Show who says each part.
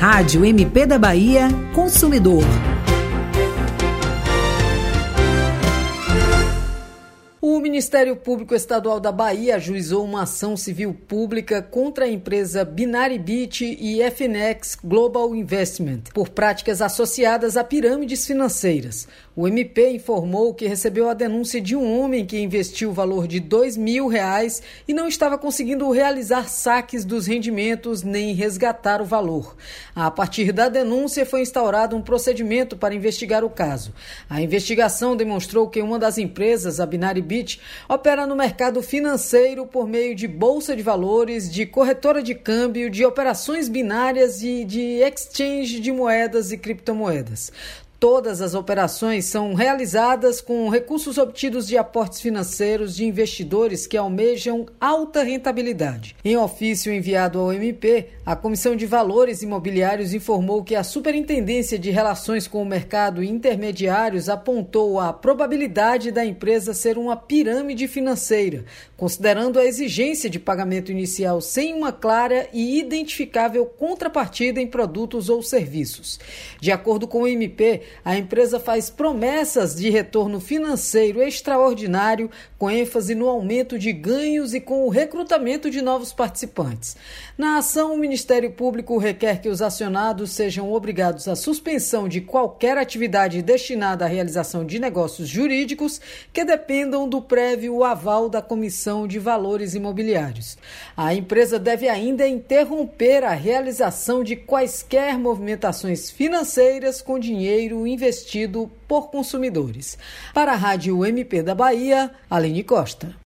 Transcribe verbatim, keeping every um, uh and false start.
Speaker 1: Rádio M P da Bahia, Consumidor. O Ministério Público Estadual da Bahia ajuizou uma ação civil pública contra a empresa Binaribit e F N X Global Investment por práticas associadas a pirâmides financeiras. O M P informou que recebeu a denúncia de um homem que investiu o valor de dois mil reais e não estava conseguindo realizar saques dos rendimentos nem resgatar o valor. A partir da denúncia foi instaurado um procedimento para investigar o caso. A investigação demonstrou que uma das empresas, a Binaribit, opera no mercado financeiro por meio de bolsa de valores, de corretora de câmbio, de operações binárias e de exchange de moedas e criptomoedas. Todas as operações são realizadas com recursos obtidos de aportes financeiros de investidores que almejam alta rentabilidade. Em ofício enviado ao M P, a Comissão de Valores Imobiliários informou que a Superintendência de Relações com o Mercado e Intermediários apontou a probabilidade da empresa ser uma pirâmide financeira, considerando a exigência de pagamento inicial sem uma clara e identificável contrapartida em produtos ou serviços. De acordo com o M P, a empresa faz promessas de retorno financeiro extraordinário, com ênfase no aumento de ganhos e com o recrutamento de novos participantes. Na ação, o Ministério Público requer que os acionados sejam obrigados à suspensão de qualquer atividade destinada à realização de negócios jurídicos que dependam do prévio aval da Comissão de Valores Imobiliários. A empresa deve ainda interromper a realização de quaisquer movimentações financeiras com dinheiro investido por consumidores. Para a Rádio M P da Bahia, Aline Costa.